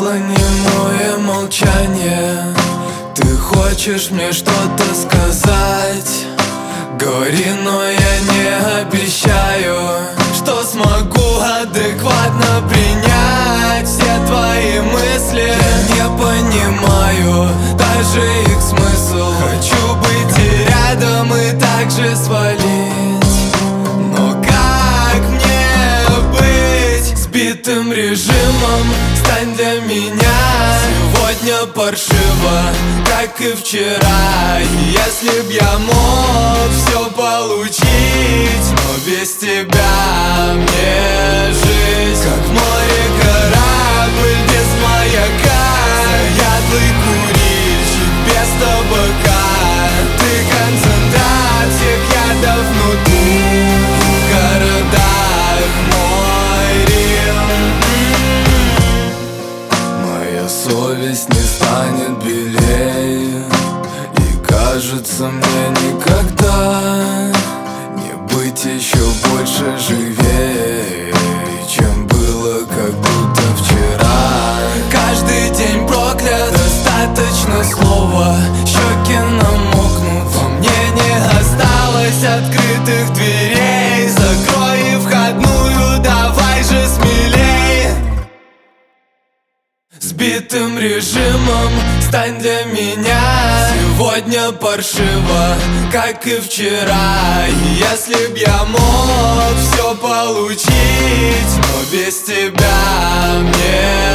повисло немое молчание. Ты хочешь мне что-то сказать? Говори, но я не обещаю, что смогу адекватно принять все твои мысли. Я не понимаю даже их смысл. Хочу быть и рядом, и также свалить. Но как мне быть? Сбитым режимом стань для меня сегодня паршиво, как и вчера. И если б я мог все получить, но без тебя мне жизнь как в море корабль без маяка. Заядлый курильщик без табака. Ты концентрат всех ядов внутри. В городах мой Рим. Моя совесть не станет белее, и кажется мне никогда не быть еще больше живее, чем было как будто вчера. Каждый день проклят, достаточно слова. Щеки намокнут, во мне не осталось открытых дверей. Закрой входную, давай же смелей. Сбитым режимом стань для меня сегодня паршиво, как и вчера. И если б я мог все получить, но без тебя мне